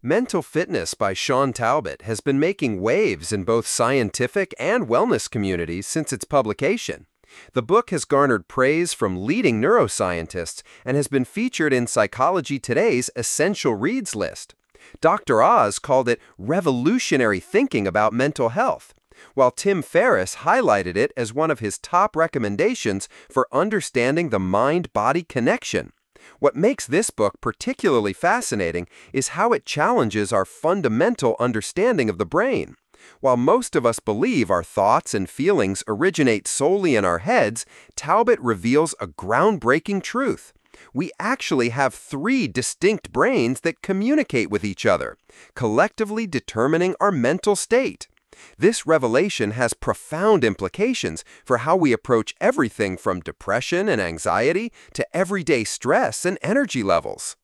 Mental Fitness by Sean Talbot has been making waves in both scientific and wellness communities since its publication. The book has garnered praise from leading neuroscientists and has been featured in Psychology Today's Essential Reads list. Dr. Oz called it revolutionary thinking about mental health, while Tim Ferriss highlighted it as one of his top recommendations for understanding the mind-body connection. What makes this book particularly fascinating is how it challenges our fundamental understanding of the brain. While most of us believe our thoughts and feelings originate solely in our heads, Talbot reveals a groundbreaking truth. We actually have three distinct brains that communicate with each other, collectively determining our mental state. This revelation has profound implications for how we approach everything from depression and anxiety to everyday stress and energy levels.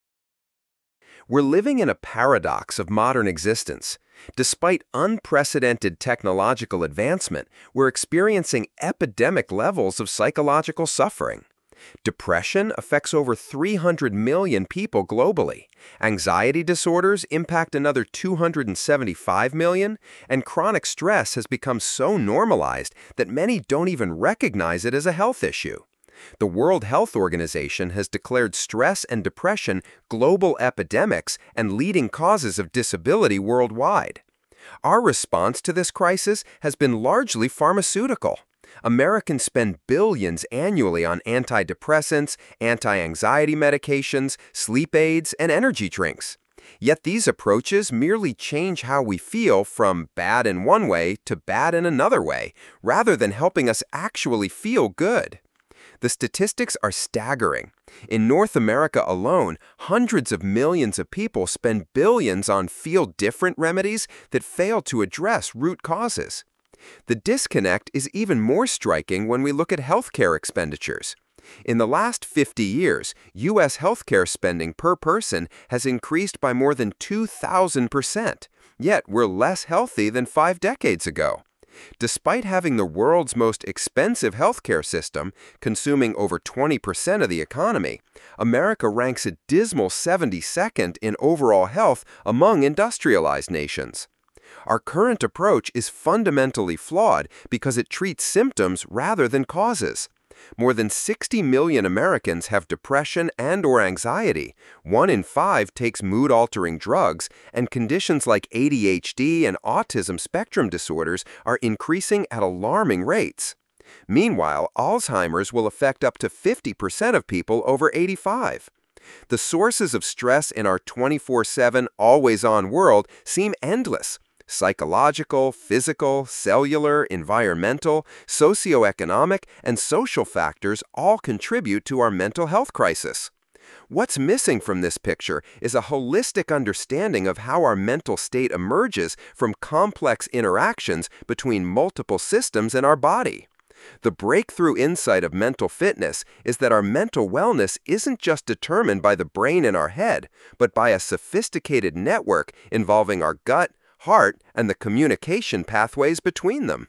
We're living in a paradox of modern existence. Despite unprecedented technological advancement, we're experiencing epidemic levels of psychological suffering. Depression affects over 300 million people globally. Anxiety disorders impact another 275 million, and chronic stress has become so normalized that many don't even recognize it as a health issue. The World Health Organization has declared stress and depression global epidemics and leading causes of disability worldwide. Our response to this crisis has been largely pharmaceutical. Americans spend billions annually on antidepressants, anti-anxiety medications, sleep aids, and energy drinks. Yet these approaches merely change how we feel from bad in one way to bad in another way, rather than helping us actually feel good. The statistics are staggering. In North America alone, hundreds of millions of people spend billions on feel-different remedies that fail to address root causes. The disconnect is even more striking when we look at healthcare expenditures. In the last 50 years, U.S. healthcare spending per person has increased by more than 2,000%, yet we're less healthy than 5 decades ago. Despite having the world's most expensive healthcare system, consuming over 20% of the economy, America ranks a dismal 72nd in overall health among industrialized nations. Our current approach is fundamentally flawed because it treats symptoms rather than causes. More than 60 million Americans have depression and/or anxiety. 1 in 5 takes mood-altering drugs, and conditions like ADHD and autism spectrum disorders are increasing at alarming rates. Meanwhile, Alzheimer's will affect up to 50% of people over 85. The sources of stress in our 24/7, always-on world seem endless. Psychological, physical, cellular, environmental, socioeconomic, and social factors all contribute to our mental health crisis. What's missing from this picture is a holistic understanding of how our mental state emerges from complex interactions between multiple systems in our body. The breakthrough insight of mental fitness is that our mental wellness isn't just determined by the brain in our head, but by a sophisticated network involving our gut, heart, and the communication pathways between them.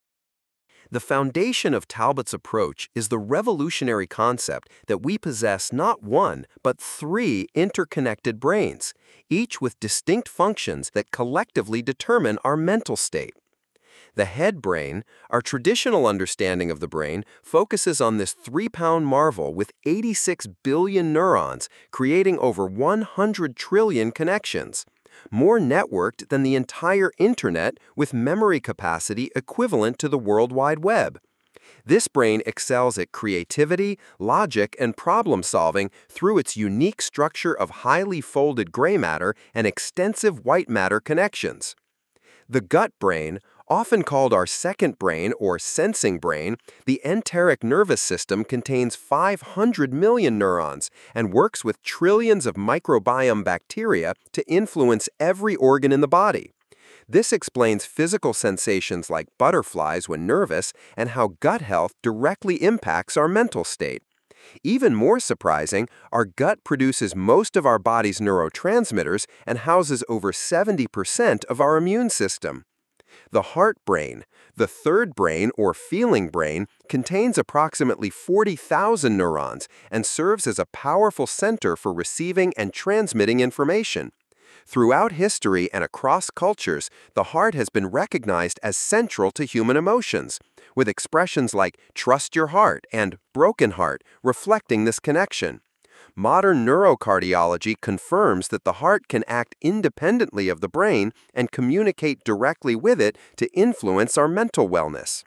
The foundation of Talbot's approach is the revolutionary concept that we possess not one, but 3 interconnected brains, each with distinct functions that collectively determine our mental state. The head brain, our traditional understanding of the brain, focuses on this 3-pound marvel with 86 billion neurons, creating over 100 trillion connections. More networked than the entire internet with memory capacity equivalent to the World Wide Web. This brain excels at creativity, logic, and problem-solving through its unique structure of highly folded gray matter and extensive white matter connections. The gut brain, often called our second brain or sensing brain, the enteric nervous system contains 500 million neurons and works with trillions of microbiome bacteria to influence every organ in the body. This explains physical sensations like butterflies when nervous and how gut health directly impacts our mental state. Even more surprising, our gut produces most of our body's neurotransmitters and houses over 70% of our immune system. The heart brain, the third brain or feeling brain, contains approximately 40,000 neurons and serves as a powerful center for receiving and transmitting information. Throughout history and across cultures, the heart has been recognized as central to human emotions, with expressions like trust your heart and broken heart reflecting this connection. Modern neurocardiology confirms that the heart can act independently of the brain and communicate directly with it to influence our mental wellness.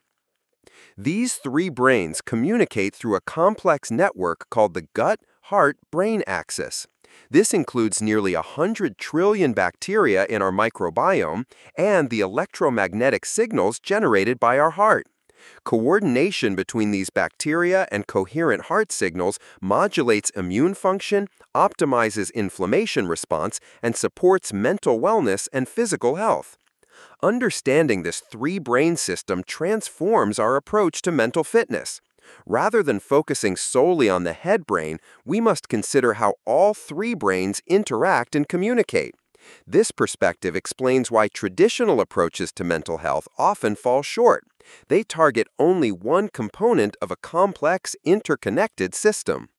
These three brains communicate through a complex network called the gut-heart-brain axis. This includes nearly 100 trillion bacteria in our microbiome and the electromagnetic signals generated by our heart. Coordination between these bacteria and coherent heart signals modulates immune function, optimizes inflammation response, and supports mental wellness and physical health. Understanding this three-brain system transforms our approach to mental fitness. Rather than focusing solely on the head brain, we must consider how all three brains interact and communicate. This perspective explains why traditional approaches to mental health often fall short. They target only one component of a complex, interconnected system.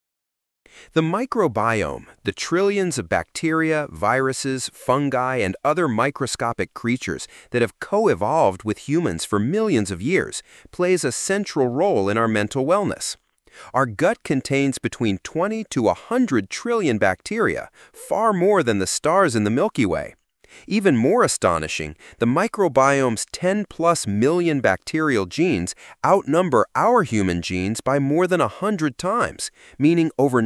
The microbiome, the trillions of bacteria, viruses, fungi, and other microscopic creatures that have co-evolved with humans for millions of years, plays a central role in our mental wellness. Our gut contains between 20 to 100 trillion bacteria, far more than the stars in the Milky Way. Even more astonishing, the microbiome's 10+ million bacterial genes outnumber our human genes by more than 100 times, meaning over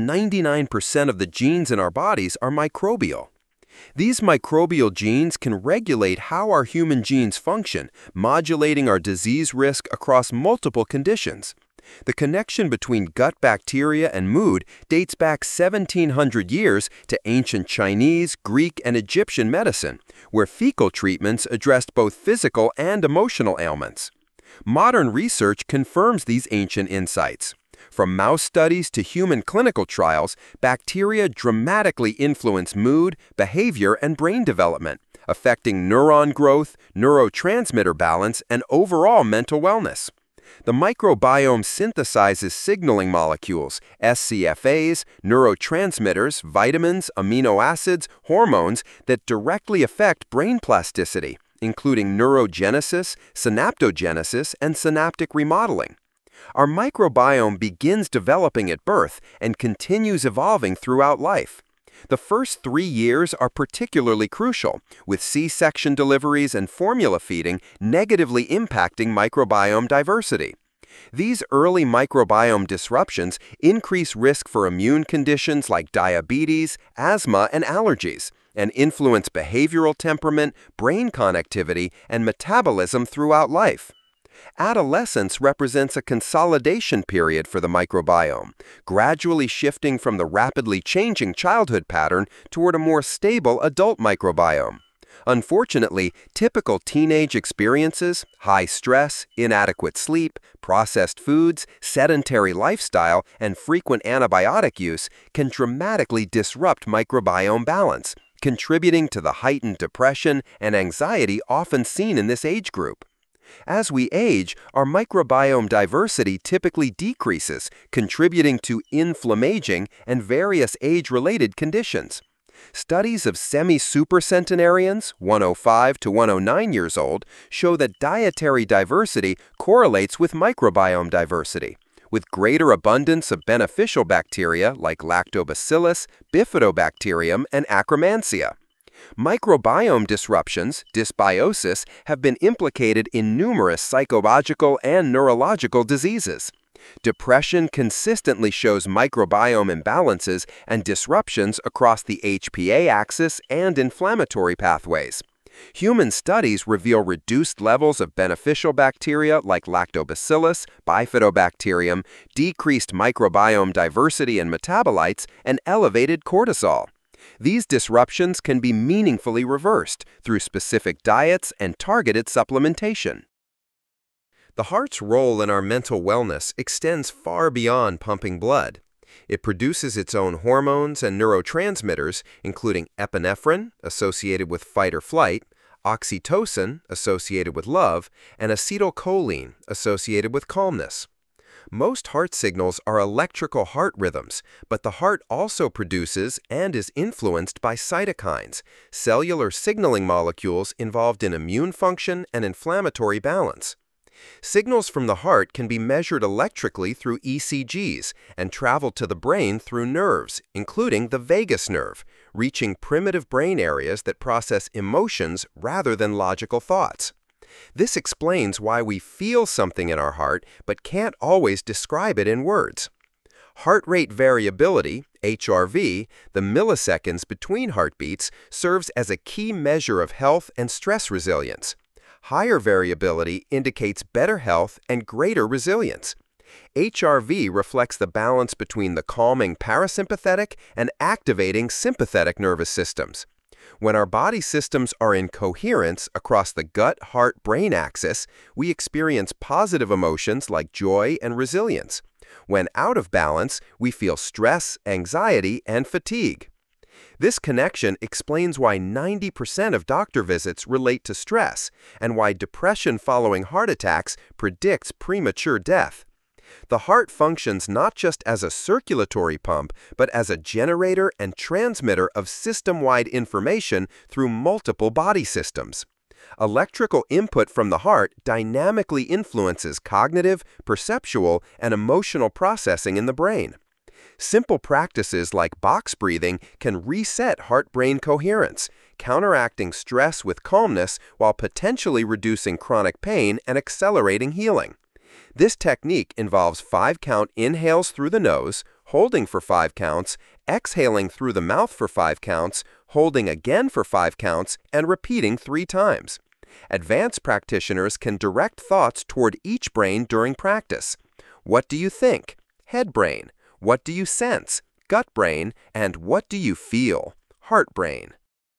99% of the genes in our bodies are microbial. These microbial genes can regulate how our human genes function, modulating our disease risk across multiple conditions. The connection between gut bacteria and mood dates back 1,700 years to ancient Chinese, Greek, and Egyptian medicine, where fecal treatments addressed both physical and emotional ailments. Modern research confirms these ancient insights. From mouse studies to human clinical trials, bacteria dramatically influence mood, behavior, and brain development, affecting neuron growth, neurotransmitter balance, and overall mental wellness. The microbiome synthesizes signaling molecules, SCFAs, neurotransmitters, vitamins, amino acids, hormones that directly affect brain plasticity, including neurogenesis, synaptogenesis, and synaptic remodeling. Our microbiome begins developing at birth and continues evolving throughout life. The first 3 years are particularly crucial, with C-section deliveries and formula feeding negatively impacting microbiome diversity. These early microbiome disruptions increase risk for immune conditions like diabetes, asthma, and allergies, and influence behavioral temperament, brain connectivity, and metabolism throughout life. Adolescence represents a consolidation period for the microbiome, gradually shifting from the rapidly changing childhood pattern toward a more stable adult microbiome. Unfortunately, typical teenage experiences, high stress, inadequate sleep, processed foods, sedentary lifestyle, and frequent antibiotic use can dramatically disrupt microbiome balance, contributing to the heightened depression and anxiety often seen in this age group. As we age, our microbiome diversity typically decreases, contributing to inflammaging and various age-related conditions. Studies of semi-supercentenarians, 105 to 109 years old, show that dietary diversity correlates with microbiome diversity, with greater abundance of beneficial bacteria like Lactobacillus, Bifidobacterium, and Akkermansia. Microbiome disruptions, dysbiosis, have been implicated in numerous psychological and neurological diseases. Depression consistently shows microbiome imbalances and disruptions across the HPA axis and inflammatory pathways. Human studies reveal reduced levels of beneficial bacteria like Lactobacillus, Bifidobacterium, decreased microbiome diversity and metabolites, and elevated cortisol. These disruptions can be meaningfully reversed through specific diets and targeted supplementation. The heart's role in our mental wellness extends far beyond pumping blood. It produces its own hormones and neurotransmitters, including epinephrine, associated with fight or flight, oxytocin, associated with love, and acetylcholine, associated with calmness. Most heart signals are electrical heart rhythms, but the heart also produces and is influenced by cytokines, cellular signaling molecules involved in immune function and inflammatory balance. Signals from the heart can be measured electrically through ECGs and travel to the brain through nerves, including the vagus nerve, reaching primitive brain areas that process emotions rather than logical thoughts. This explains why we feel something in our heart but can't always describe it in words. Heart rate variability, HRV, the milliseconds between heartbeats, serves as a key measure of health and stress resilience. Higher variability indicates better health and greater resilience. HRV reflects the balance between the calming parasympathetic and activating sympathetic nervous systems. When our body systems are in coherence across the gut-heart-brain axis, we experience positive emotions like joy and resilience. When out of balance, we feel stress, anxiety, and fatigue. This connection explains why 90% of doctor visits relate to stress and why depression following heart attacks predicts premature death. The heart functions not just as a circulatory pump, but as a generator and transmitter of system-wide information through multiple body systems. Electrical input from the heart dynamically influences cognitive, perceptual, and emotional processing in the brain. Simple practices like box breathing can reset heart-brain coherence, counteracting stress with calmness while potentially reducing chronic pain and accelerating healing. This technique involves 5-count inhales through the nose, holding for 5 counts, exhaling through the mouth for 5 counts, holding again for 5 counts, and repeating 3 times. Advanced practitioners can direct thoughts toward each brain during practice. What do you think? Head brain. What do you sense? Gut brain. And what do you feel? Heart brain.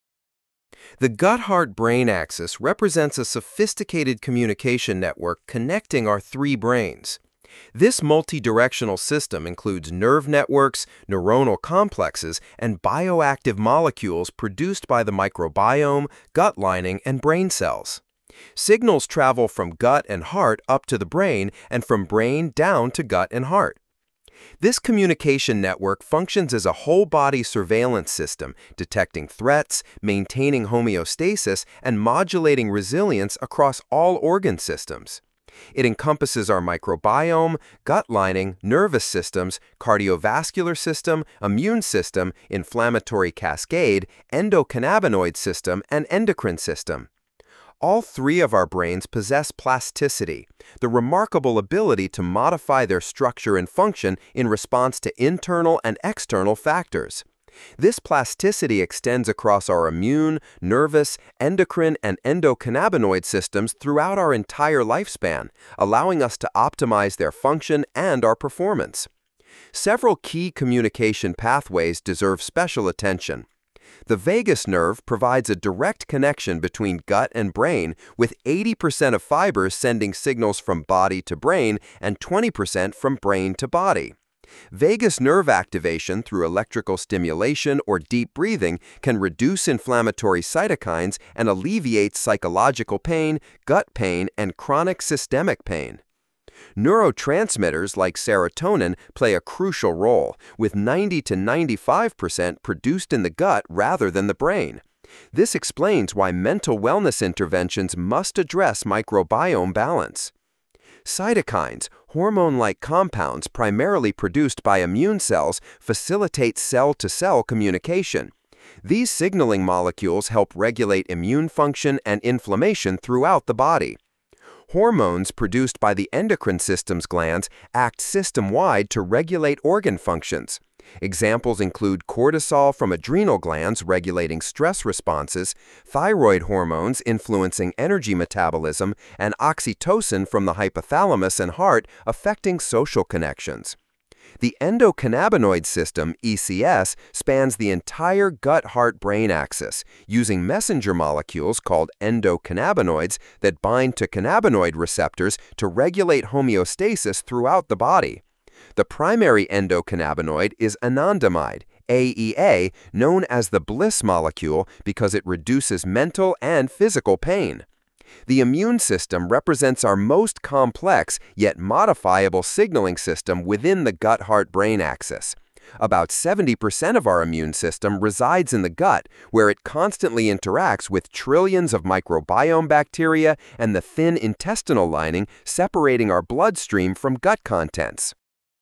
The gut-heart-brain axis represents a sophisticated communication network connecting our 3 brains. This multi-directional system includes nerve networks, neuronal complexes, and bioactive molecules produced by the microbiome, gut lining, and brain cells. Signals travel from gut and heart up to the brain and from brain down to gut and heart. This communication network functions as a whole-body surveillance system, detecting threats, maintaining homeostasis, and modulating resilience across all organ systems. It encompasses our microbiome, gut lining, nervous systems, cardiovascular system, immune system, inflammatory cascade, endocannabinoid system, and endocrine system. All 3 of our brains possess plasticity, the remarkable ability to modify their structure and function in response to internal and external factors. This plasticity extends across our immune, nervous, endocrine, and endocannabinoid systems throughout our entire lifespan, allowing us to optimize their function and our performance. Several key communication pathways deserve special attention. The vagus nerve provides a direct connection between gut and brain, with 80% of fibers sending signals from body to brain and 20% from brain to body. Vagus nerve activation through electrical stimulation or deep breathing can reduce inflammatory cytokines and alleviate psychological pain, gut pain, and chronic systemic pain. Neurotransmitters like serotonin play a crucial role, with 90 to 95% produced in the gut rather than the brain. This explains why mental wellness interventions must address microbiome balance. Cytokines, hormone-like compounds primarily produced by immune cells, facilitate cell-to-cell communication. These signaling molecules help regulate immune function and inflammation throughout the body. Hormones produced by the endocrine system's glands act system-wide to regulate organ functions. Examples include cortisol from adrenal glands regulating stress responses, thyroid hormones influencing energy metabolism, and oxytocin from the hypothalamus and heart affecting social connections. The endocannabinoid system, ECS, spans the entire gut-heart-brain axis, using messenger molecules called endocannabinoids that bind to cannabinoid receptors to regulate homeostasis throughout the body. The primary endocannabinoid is anandamide, AEA, known as the bliss molecule because it reduces mental and physical pain. The immune system represents our most complex yet modifiable signaling system within the gut-heart-brain axis. About 70% of our immune system resides in the gut, where it constantly interacts with trillions of microbiome bacteria and the thin intestinal lining separating our bloodstream from gut contents.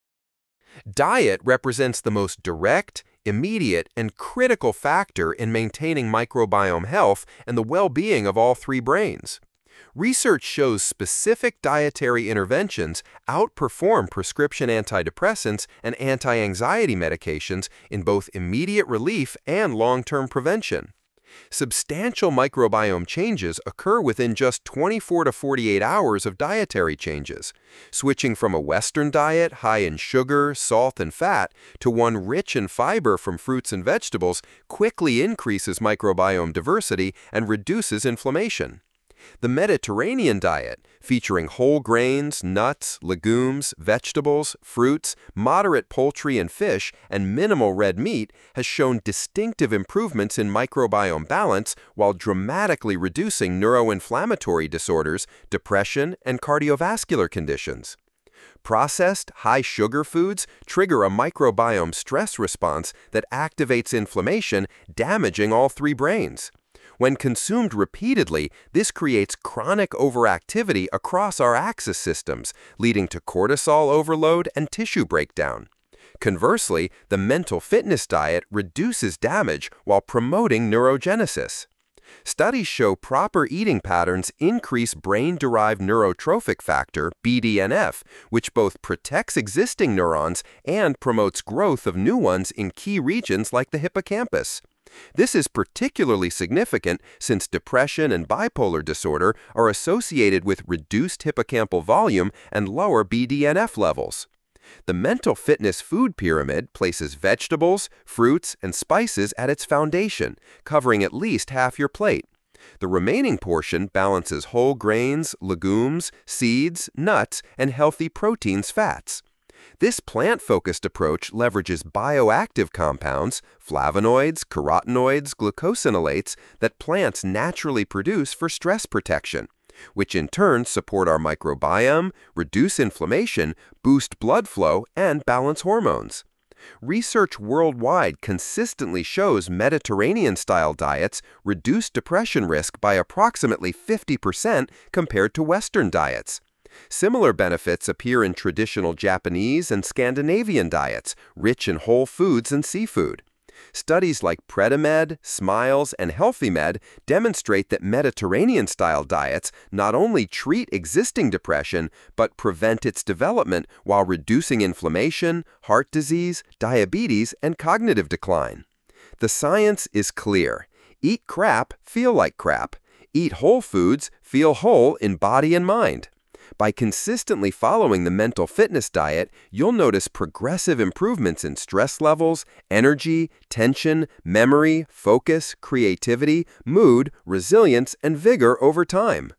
Diet represents the most direct, immediate, and critical factor in maintaining microbiome health and the well-being of all three brains. Research shows specific dietary interventions outperform prescription antidepressants and anti-anxiety medications in both immediate relief and long-term prevention. Substantial microbiome changes occur within just 24 to 48 hours of dietary changes. Switching from a Western diet high in sugar, salt, and fat to one rich in fiber from fruits and vegetables quickly increases microbiome diversity and reduces inflammation. The Mediterranean diet, featuring whole grains, nuts, legumes, vegetables, fruits, moderate poultry and fish, and minimal red meat, has shown distinctive improvements in microbiome balance while dramatically reducing neuroinflammatory disorders, depression, and cardiovascular conditions. Processed, high-sugar foods trigger a microbiome stress response that activates inflammation, damaging all three brains. When consumed repeatedly, this creates chronic overactivity across our axis systems, leading to cortisol overload and tissue breakdown. Conversely, the mental fitness diet reduces damage while promoting neurogenesis. Studies show proper eating patterns increase brain-derived neurotrophic factor, BDNF, which both protects existing neurons and promotes growth of new ones in key regions like the hippocampus. This is particularly significant since depression and bipolar disorder are associated with reduced hippocampal volume and lower BDNF levels. The mental fitness food pyramid places vegetables, fruits, and spices at its foundation, covering at least half your plate. The remaining portion balances whole grains, legumes, seeds, nuts, and healthy proteins, fats. This plant-focused approach leverages bioactive compounds, flavonoids, carotenoids, glucosinolates that plants naturally produce for stress protection, which in turn support our microbiome, reduce inflammation, boost blood flow, and balance hormones. Research worldwide consistently shows Mediterranean-style diets reduce depression risk by approximately 50% compared to Western diets. Similar benefits appear in traditional Japanese and Scandinavian diets, rich in whole foods and seafood. Studies like Predimed, Smiles, and HealthyMed demonstrate that Mediterranean-style diets not only treat existing depression, but prevent its development while reducing inflammation, heart disease, diabetes, and cognitive decline. The science is clear. Eat crap, feel like crap. Eat whole foods, feel whole in body and mind. By consistently following the mental fitness diet, you'll notice progressive improvements in stress levels, energy, tension, memory, focus, creativity, mood, resilience, and vigor over time.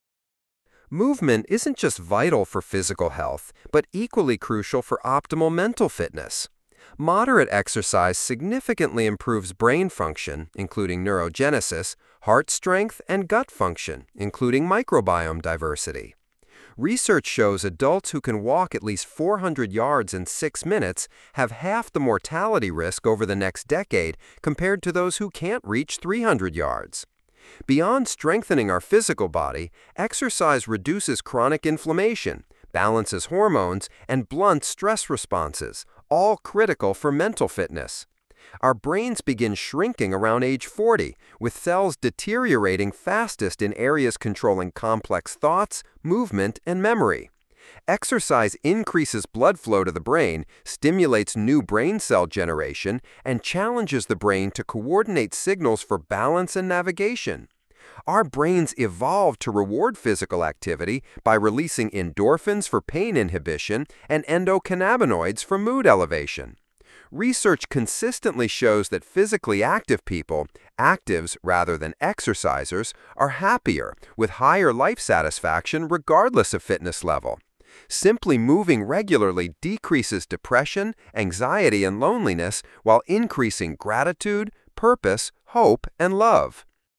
Movement isn't just vital for physical health, but equally crucial for optimal mental fitness. Moderate exercise significantly improves brain function, including neurogenesis, heart strength, and gut function, including microbiome diversity. Research shows adults who can walk at least 400 yards in 6 minutes have half the mortality risk over the next decade compared to those who can't reach 300 yards. Beyond strengthening our physical body, exercise reduces chronic inflammation, balances hormones, and blunts stress responses, all critical for mental fitness. Our brains begin shrinking around age 40, with cells deteriorating fastest in areas controlling complex thoughts, movement, and memory. Exercise increases blood flow to the brain, stimulates new brain cell generation, and challenges the brain to coordinate signals for balance and navigation. Our brains evolved to reward physical activity by releasing endorphins for pain inhibition and endocannabinoids for mood elevation. Research consistently shows that physically active people, actives rather than exercisers, are happier, with higher life satisfaction regardless of fitness level. Simply moving regularly decreases depression, anxiety, and loneliness while increasing gratitude, purpose, hope, and love.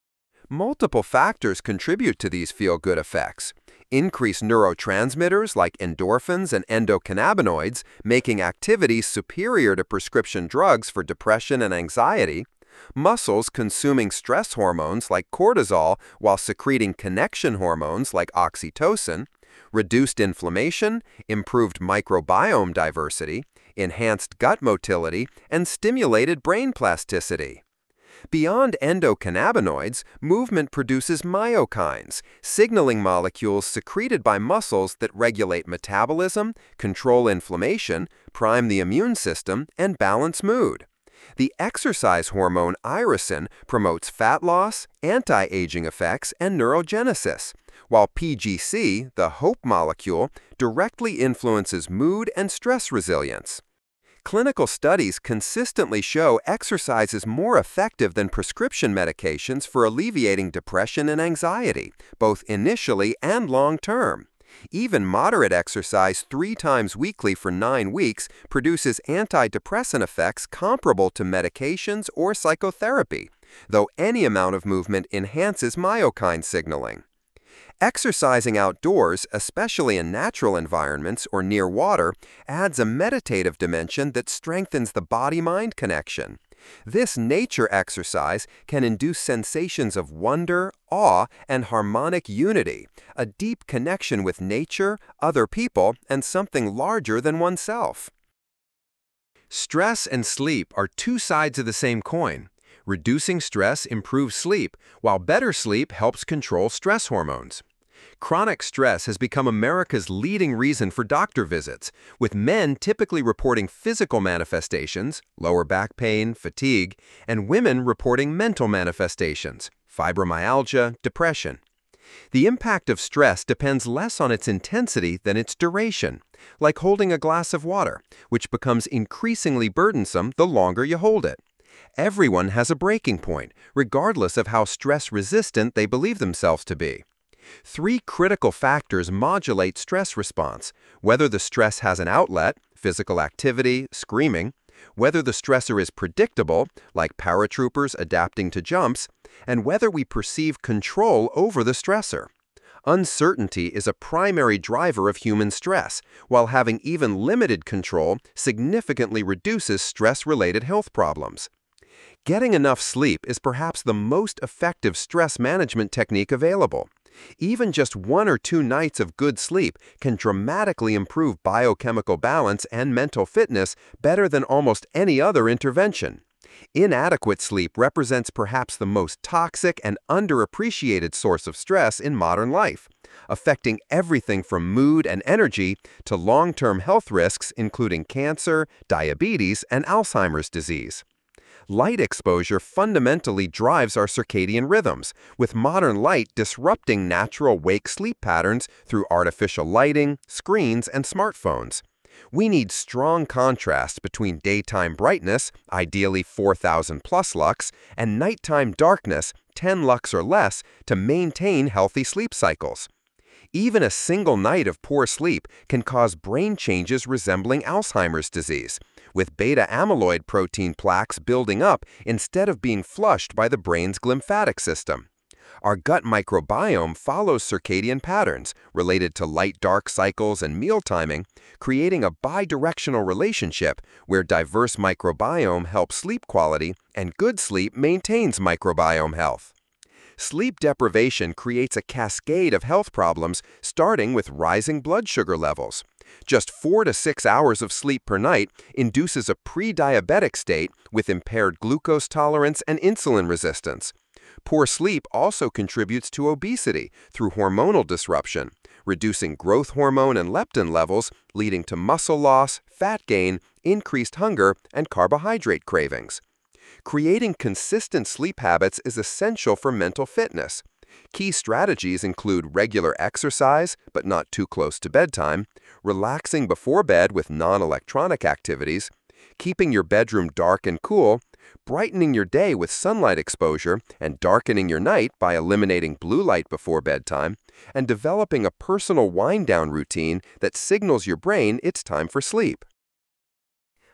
Multiple factors contribute to these feel-good effects. Increased neurotransmitters like endorphins and endocannabinoids, making activity superior to prescription drugs for depression and anxiety. Muscles consuming stress hormones like cortisol while secreting connection hormones like oxytocin. Reduced inflammation, improved microbiome diversity, enhanced gut motility, and stimulated brain plasticity. Beyond endocannabinoids, movement produces myokines, signaling molecules secreted by muscles that regulate metabolism, control inflammation, prime the immune system, and balance mood. The exercise hormone irisin promotes fat loss, anti-aging effects, and neurogenesis, while PGC, the hope molecule, directly influences mood and stress resilience. Clinical studies consistently show exercise is more effective than prescription medications for alleviating depression and anxiety, both initially and long-term. Even moderate exercise 3 times weekly for 9 weeks produces antidepressant effects comparable to medications or psychotherapy, though any amount of movement enhances myokine signaling. Exercising outdoors, especially in natural environments or near water, adds a meditative dimension that strengthens the body-mind connection. This nature exercise can induce sensations of wonder, awe, and harmonic unity, a deep connection with nature, other people, and something larger than oneself. Stress and sleep are two sides of the same coin. Reducing stress improves sleep, while better sleep helps control stress hormones. Chronic stress has become America's leading reason for doctor visits, with men typically reporting physical manifestations, lower back pain, fatigue, and women reporting mental manifestations, fibromyalgia, depression. The impact of stress depends less on its intensity than its duration, like holding a glass of water, which becomes increasingly burdensome the longer you hold it. Everyone has a breaking point, regardless of how stress-resistant they believe themselves to be. 3 critical factors modulate stress response: whether the stress has an outlet, physical activity, screaming; whether the stressor is predictable, like paratroopers adapting to jumps; and whether we perceive control over the stressor. Uncertainty is a primary driver of human stress, while having even limited control significantly reduces stress-related health problems. Getting enough sleep is perhaps the most effective stress management technique available. Even just 1 or 2 nights of good sleep can dramatically improve biochemical balance and mental fitness better than almost any other intervention. Inadequate sleep represents perhaps the most toxic and underappreciated source of stress in modern life, affecting everything from mood and energy to long-term health risks including cancer, diabetes, and Alzheimer's disease. Light exposure fundamentally drives our circadian rhythms, with modern light disrupting natural wake-sleep patterns through artificial lighting, screens, and smartphones. We need strong contrast between daytime brightness, ideally 4,000 plus lux, and nighttime darkness, 10 lux or less, to maintain healthy sleep cycles. Even a single night of poor sleep can cause brain changes resembling Alzheimer's disease, with beta-amyloid protein plaques building up instead of being flushed by the brain's glymphatic system. Our gut microbiome follows circadian patterns related to light-dark cycles and meal timing, creating a bidirectional relationship where diverse microbiome helps sleep quality and good sleep maintains microbiome health. Sleep deprivation creates a cascade of health problems, starting with rising blood sugar levels. Just 4 to 6 hours of sleep per night induces a pre-diabetic state with impaired glucose tolerance and insulin resistance. Poor sleep also contributes to obesity through hormonal disruption, reducing growth hormone and leptin levels, leading to muscle loss, fat gain, increased hunger, and carbohydrate cravings. Creating consistent sleep habits is essential for mental fitness. Key strategies include regular exercise, but not too close to bedtime, relaxing before bed with non-electronic activities, keeping your bedroom dark and cool, brightening your day with sunlight exposure, and darkening your night by eliminating blue light before bedtime, and developing a personal wind-down routine that signals your brain it's time for sleep.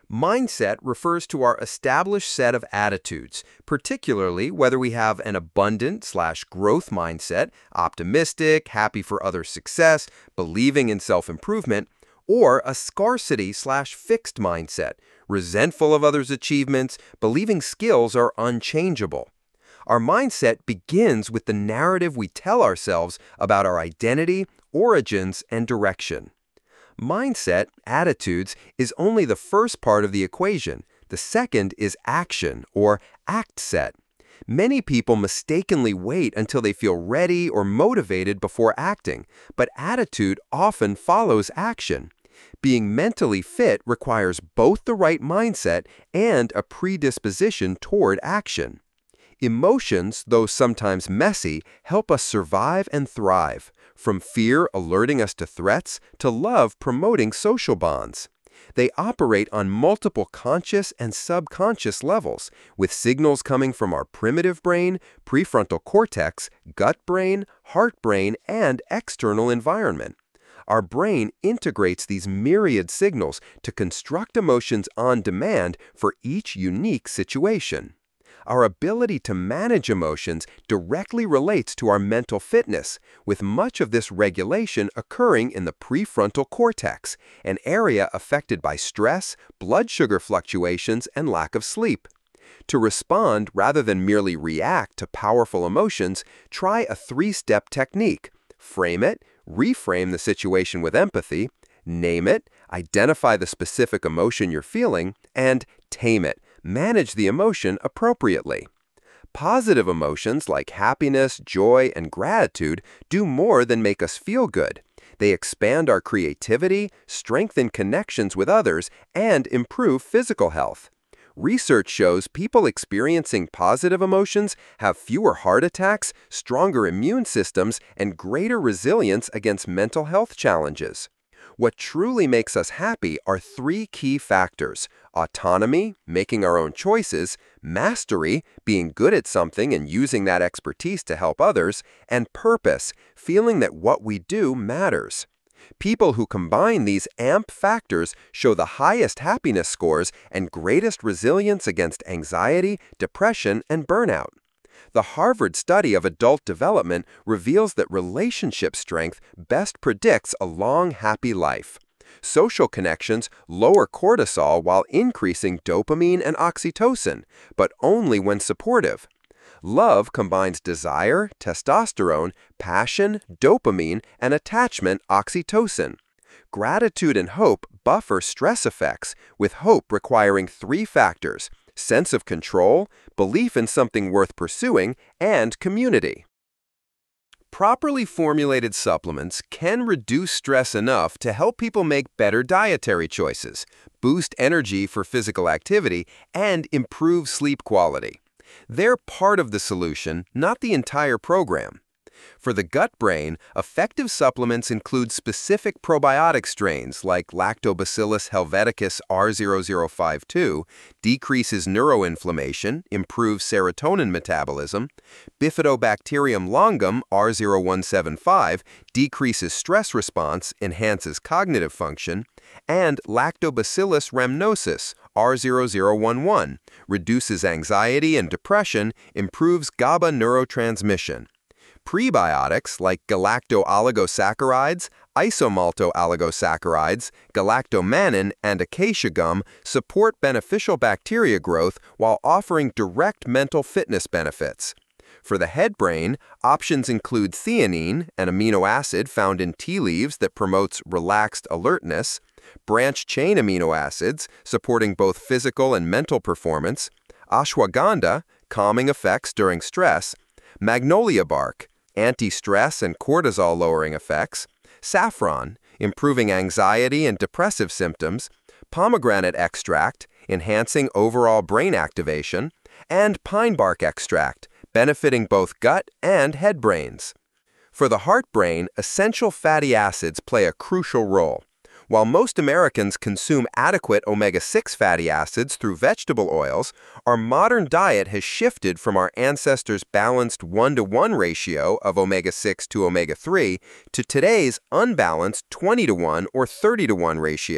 Mindset refers to our established set of attitudes, particularly whether we have an abundant/growth mindset, optimistic, happy for other success, believing in self-improvement, or a scarcity/fixed mindset, resentful of others' achievements, believing skills are unchangeable. Our mindset begins with the narrative we tell ourselves about our identity, origins, and direction. Mindset, attitudes, is only the first part of the equation. The second is action, or act set. Many people mistakenly wait until they feel ready or motivated before acting, but attitude often follows action. Being mentally fit requires both the right mindset and a predisposition toward action. Emotions, though sometimes messy, help us survive and thrive, from fear alerting us to threats to love promoting social bonds. They operate on multiple conscious and subconscious levels, with signals coming from our primitive brain, prefrontal cortex, gut brain, heart brain, and external environment. Our brain integrates these myriad signals to construct emotions on demand for each unique situation. Our ability to manage emotions directly relates to our mental fitness, with much of this regulation occurring in the prefrontal cortex, an area affected by stress, blood sugar fluctuations, and lack of sleep. To respond rather than merely react to powerful emotions, try a three-step technique. Frame it, reframe the situation with empathy, name it, identify the specific emotion you're feeling, and tame it. Manage the emotion appropriately. Positive emotions like happiness, joy, and gratitude do more than make us feel good. They expand our creativity, strengthen connections with others, and improve physical health. Research shows people experiencing positive emotions have fewer heart attacks, stronger immune systems, and greater resilience against mental health challenges. What truly makes us happy are three key factors: autonomy, making our own choices; mastery, being good at something and using that expertise to help others; and purpose, feeling that what we do matters. People who combine these AMP factors show the highest happiness scores and greatest resilience against anxiety, depression, and burnout. The Harvard study of adult development reveals that relationship strength best predicts a long, happy life. Social connections lower cortisol while increasing dopamine and oxytocin, but only when supportive. Love combines desire, testosterone, passion, dopamine, and attachment, oxytocin. Gratitude and hope buffer stress effects, with hope requiring three factors: sense of control, belief in something worth pursuing, and community. Properly formulated supplements can reduce stress enough to help people make better dietary choices, boost energy for physical activity, and improve sleep quality. They're part of the solution, not the entire program. For the gut brain, effective supplements include specific probiotic strains like Lactobacillus helveticus R0052, decreases neuroinflammation, improves serotonin metabolism; Bifidobacterium longum R0175, decreases stress response, enhances cognitive function; and Lactobacillus rhamnosus R0011, reduces anxiety and depression, improves GABA neurotransmission. Prebiotics like galacto-oligosaccharides, isomalto-oligosaccharides, galactomannan, and acacia gum support beneficial bacteria growth while offering direct mental fitness benefits. For the head brain, options include theanine, an amino acid found in tea leaves that promotes relaxed alertness; branch-chain amino acids, supporting both physical and mental performance; ashwagandha, calming effects during stress; magnolia bark, anti-stress and cortisol-lowering effects; saffron, improving anxiety and depressive symptoms; pomegranate extract, enhancing overall brain activation; and pine bark extract, benefiting both gut and head brains. For the heart brain, essential fatty acids play a crucial role. While most Americans consume adequate omega-6 fatty acids through vegetable oils, our modern diet has shifted from our ancestors' balanced 1-to-1 ratio of omega-6 to omega-3 to today's unbalanced 20-to-1 or 30-to-1 ratio.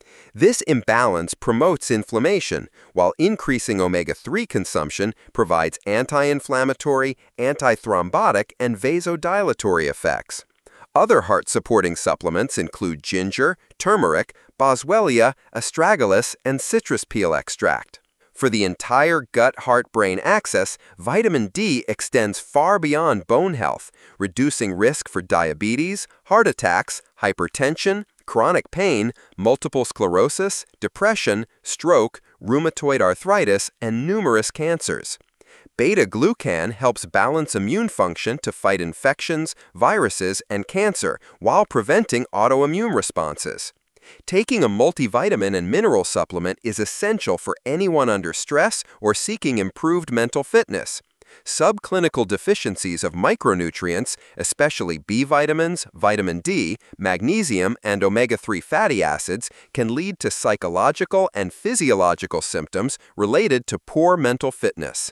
This imbalance promotes inflammation, while increasing omega-3 consumption provides anti-inflammatory, antithrombotic, and vasodilatory effects. Other heart-supporting supplements include ginger, turmeric, boswellia, astragalus, and citrus peel extract. For the entire gut-heart-brain axis, vitamin D extends far beyond bone health, reducing risk for diabetes, heart attacks, hypertension, chronic pain, multiple sclerosis, depression, stroke, rheumatoid arthritis, and numerous cancers. Beta-glucan helps balance immune function to fight infections, viruses, and cancer while preventing autoimmune responses. Taking a multivitamin and mineral supplement is essential for anyone under stress or seeking improved mental fitness. Subclinical deficiencies of micronutrients, especially B vitamins, vitamin D, magnesium, and omega-3 fatty acids, can lead to psychological and physiological symptoms related to poor mental fitness.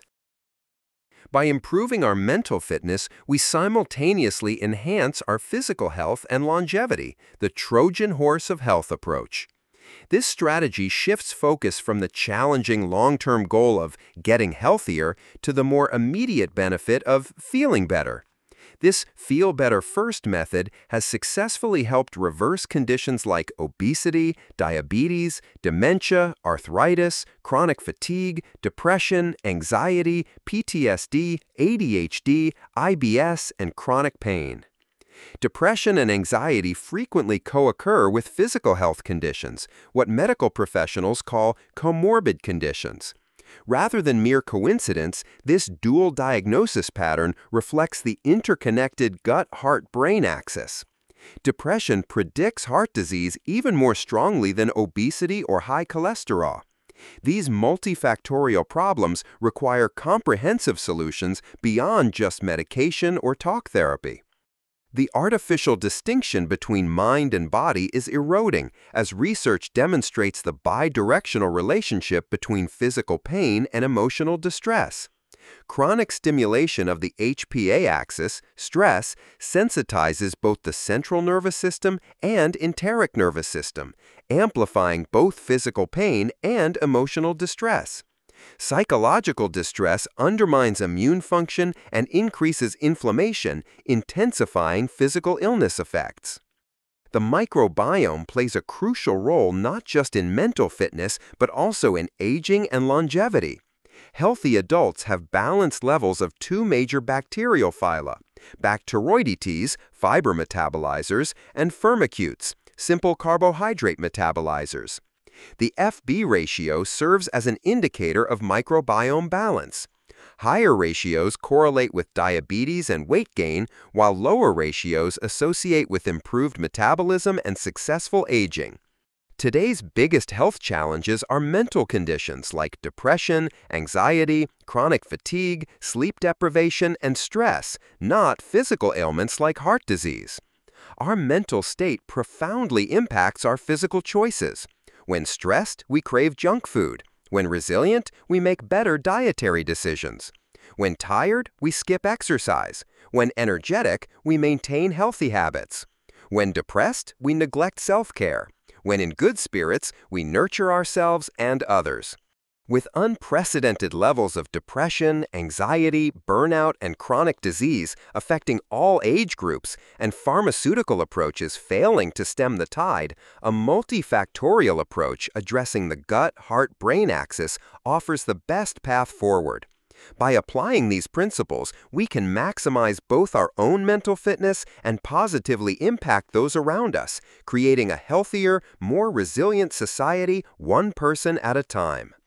By improving our mental fitness, we simultaneously enhance our physical health and longevity, the Trojan horse of health approach. This strategy shifts focus from the challenging long-term goal of getting healthier to the more immediate benefit of feeling better. This Feel Better First method has successfully helped reverse conditions like obesity, diabetes, dementia, arthritis, chronic fatigue, depression, anxiety, PTSD, ADHD, IBS, and chronic pain. Depression and anxiety frequently co-occur with physical health conditions, what medical professionals call comorbid conditions. Rather than mere coincidence, this dual diagnosis pattern reflects the interconnected gut-heart-brain axis. Depression predicts heart disease even more strongly than obesity or high cholesterol. These multifactorial problems require comprehensive solutions beyond just medication or talk therapy. The artificial distinction between mind and body is eroding as research demonstrates the bidirectional relationship between physical pain and emotional distress. Chronic stimulation of the HPA axis, stress, sensitizes both the central nervous system and enteric nervous system, amplifying both physical pain and emotional distress. Psychological distress undermines immune function and increases inflammation, intensifying physical illness effects. The microbiome plays a crucial role not just in mental fitness, but also in aging and longevity. Healthy adults have balanced levels of two major bacterial phyla, Bacteroidetes, fiber metabolizers, and Firmicutes, simple carbohydrate metabolizers. The FB ratio serves as an indicator of microbiome balance. Higher ratios correlate with diabetes and weight gain, while lower ratios associate with improved metabolism and successful aging. Today's biggest health challenges are mental conditions like depression, anxiety, chronic fatigue, sleep deprivation, and stress, not physical ailments like heart disease. Our mental state profoundly impacts our physical choices. When stressed, we crave junk food. When resilient, we make better dietary decisions. When tired, we skip exercise. When energetic, we maintain healthy habits. When depressed, we neglect self-care. When in good spirits, we nurture ourselves and others. With unprecedented levels of depression, anxiety, burnout, and chronic disease affecting all age groups and pharmaceutical approaches failing to stem the tide, a multifactorial approach addressing the gut-heart-brain axis offers the best path forward. By applying these principles, we can maximize both our own mental fitness and positively impact those around us, creating a healthier, more resilient society one person at a time.